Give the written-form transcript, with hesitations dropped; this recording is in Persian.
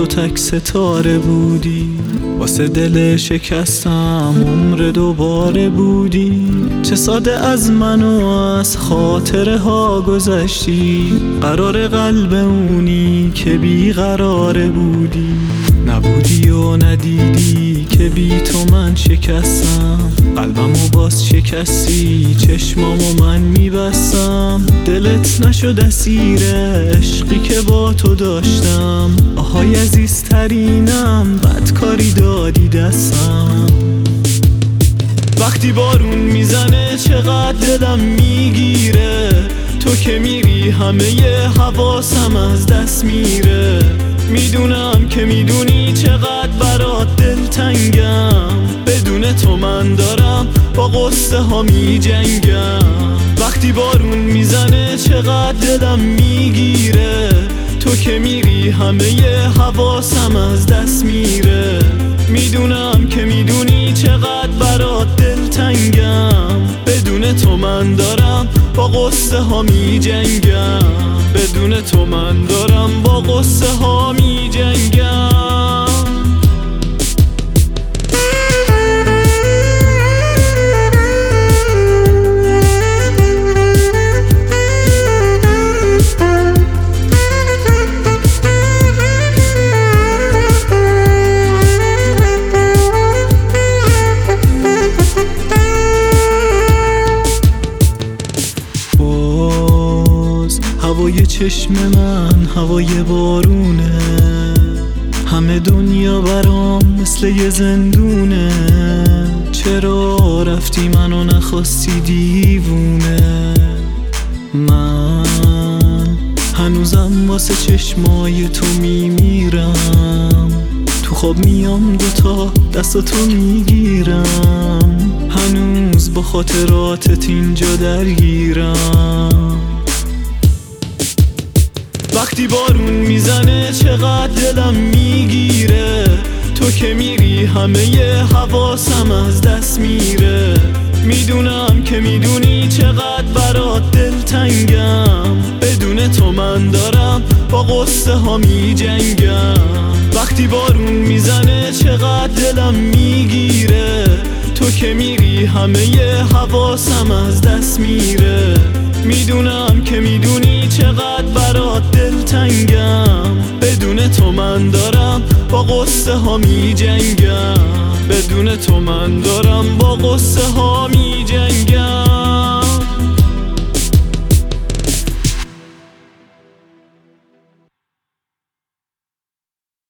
تو تک ستاره بودی، واسه دل شکستم عمر دوباره بودی. چه ساده از من و از خاطره ها گذشتی، قرار قلب اونی که بیقراره بودی. نبودی و ندیدی که بی تو من شکستم، قلبمو باز شکستی، چشمامو من میبستم. دلت نشد اسیر عشقی که با تو داشتم، آهای عزیزترینم بدکاری دادی دستم. وقتی بارون میزنه چقدر دلم میگیره، تو که میری همه حواسم از دست میره. میدونم که میدونی چقدر برات دلتنگم، بدون تو من دارم با قصه ها میجنگم. وقتی بارون میزنه چقدر دلم میگیره، تو که میری همه حواسم از دست میره. میدونم که میدونی چقدر برات دلتنگم، بدون تو من دارم با قصه ها میجنگم. بدون تو من دارم با قصه ها میجنگم. هوای چشم من هوای بارونه، همه دنیا برام مثل یه زندونه. چرا رفتی منو نخواستی دیوونه؟ من هنوزم واسه چشمای تو میمیرم، تو خواب میام دوتا دستاتو میگیرم، هنوز با خاطراتت اینجا درگیرم. وقتی بارون میزنه چقدر دلم میگیره، تو که میری همه حواسم از دست میره. میدونم که میدونی چقدر برات دلتنگم، بدون تو من دارم با قصه ها میجنگم. وقتی بارون میزنه چقدر دلم میگیره، تو که میری همه حواسم از دست میره. میدونم که میدونی چقدر برات دلتنگم، بدون تو من دارم با قصه ها میجنگم. بدون تو من دارم با قصه ها میجنگم.